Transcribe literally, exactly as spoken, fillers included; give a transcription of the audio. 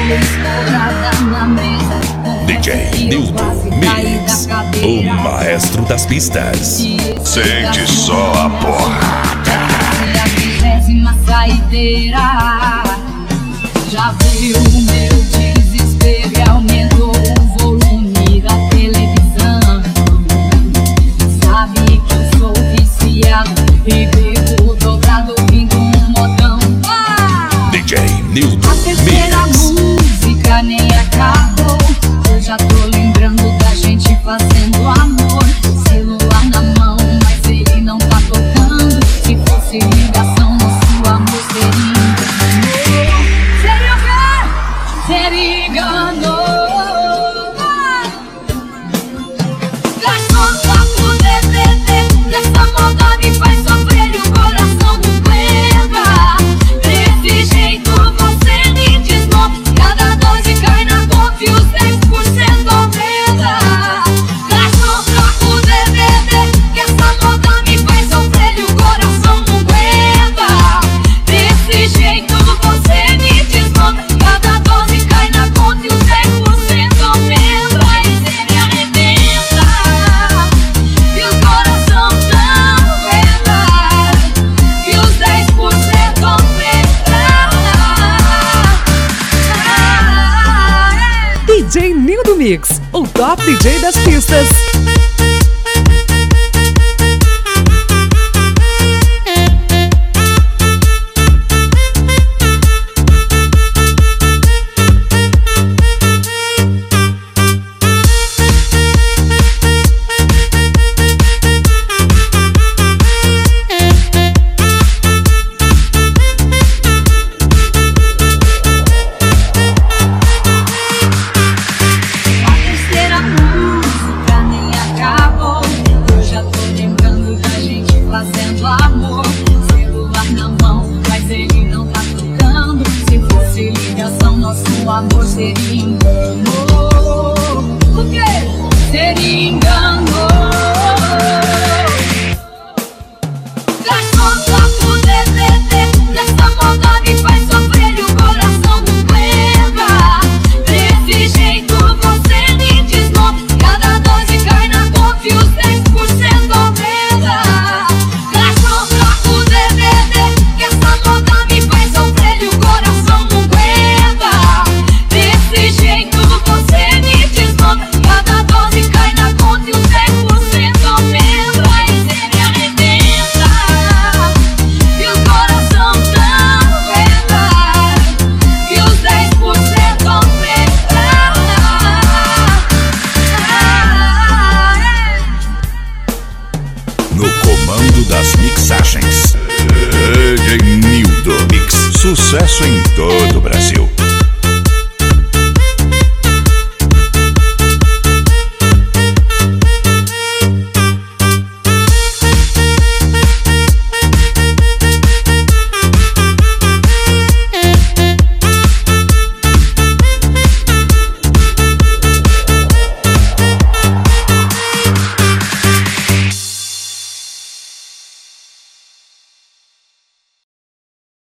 estourada na mesa. D J Nildo Mix, o maestro das pistas. Sente só a porrada. É a vigésima saideira. Já viu o meu desespero e aumentou o volume da televisão. Sabe que eu sou viciado e bebo dobrado ouvindo um modão. Ah! D J Nildo A terceira Mix. música nem acabou. Eu já tô lembrando da gente fazendo amor. Celular na mão, mas ele não tá tocando. Se fosse ligação, nosso amor seria engano. Seria o quê? Seria engano. Garçom, toca o D V D. Essa moda me faz sofrer e o coração não aguenta. Desse jeito você me desmonta. Cada doze cai na conta e os dez por cento aumenta. Garçom, troca o D V D, que essa moda me faz sofrer e o coração não aguenta. Desse jeito você me desmonta. Cada doze cai na conta e os dez por cento aumenta. E cê me arrebenta e o coração não aguenta. E os dez por cento aumenta. D J Nildo Mix, o top D J das pistas. A terceira música nem acabou. Eu já tô lembrando da gente fazendo amor. Celular na mão, mas ele não tá tocando. Se fosse ligação, nosso amor seria engano. O quê? Seria engano. Garçom, toca o D V D. Dessa moda me faz sofrer e o coração não aguenta. Desse jeito você me desmonta. Cada doze cai na conta e os dez por cento aumenta. Garçom, troca o D V D, que essa moda me faz sofrer e o coração não aguenta. Desse jeito você me desmonta. Cada doze cai na conta e os dez por cento aumenta. E cê me arrebenta e o coração não aguenta. E os dez por cento aumenta. No comando das mixagens, D J Nildo Mix, sucesso em todo o Brasil.